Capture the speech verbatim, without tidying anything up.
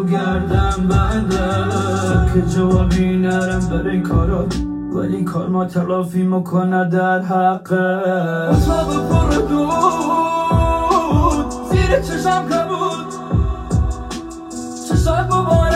گردم بنده که جوابی نرم برای کارات ولی کار ما تلافی میکنه در حقه اتاق پر دود زیر چشم کبود چشات موبایل